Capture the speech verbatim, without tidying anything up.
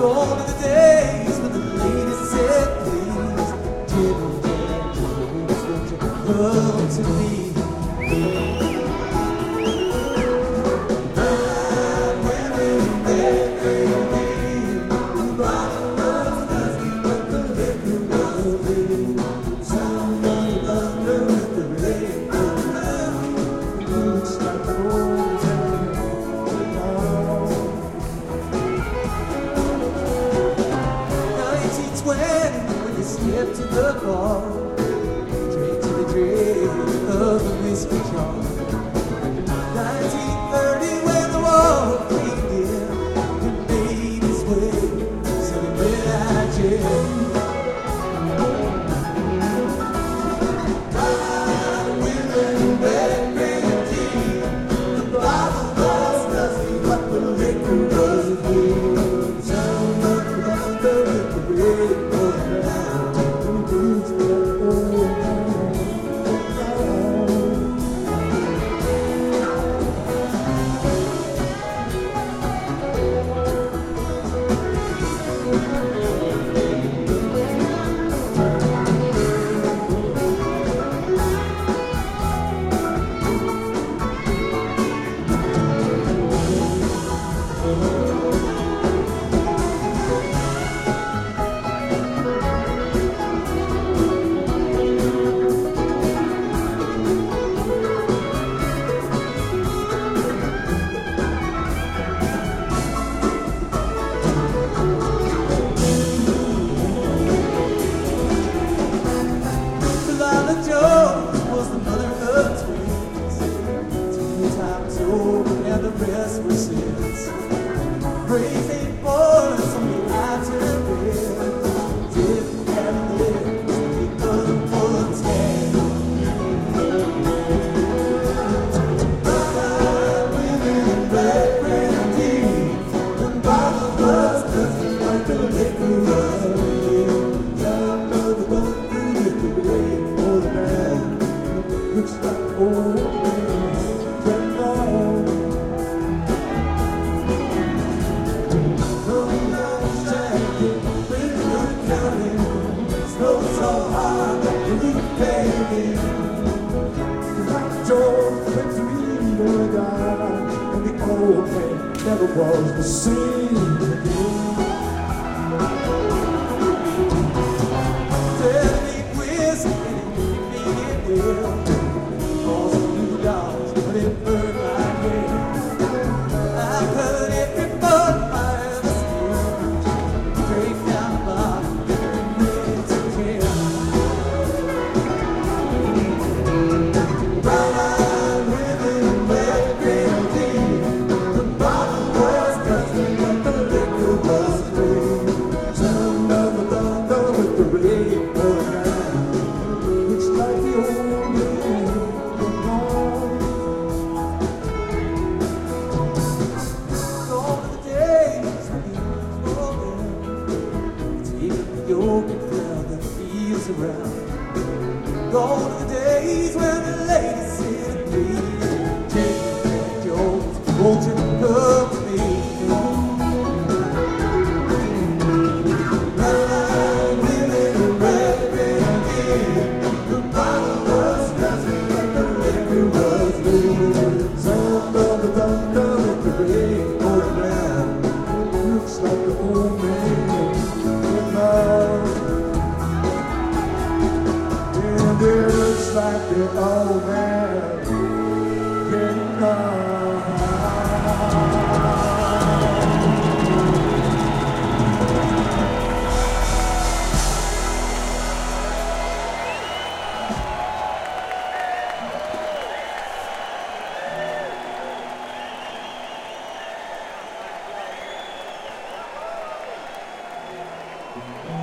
Gone are the days when the lady said, please, Jimmy, won't you come to me? Step to the bar, drink to the dregs of the whiskey jar. nineteen thirty, when the war came in, and made its way to the red-eyed jail. Bright women, red grenadine, the bottle was dusty, but the liquor was blue. Sound of the thunder with the red going down. Never was the same again. Tell me whiskey and you mean it well. Cost a few dollars, but it burned my head. I've heard every bud I ever seen. Straight down the bottom, ready to care. Brown-eyed women, red grenadine. The bottle was dusty, but the liquor was clean. Sound of the thunder with the rain going down. Looks like the old man was gone. Gone are the days when he was rolling, taking the yoke and crowd that feels around. Gone are the days when the lady said, please, Jimmy Jones, won't you come to me? Brown women, red grenadine, the bottle was dusty, but the liquor was blue. Sound of the thunder with the rain going down. Looks like the old man getting out. And it looks like the old man getting out. Thank you.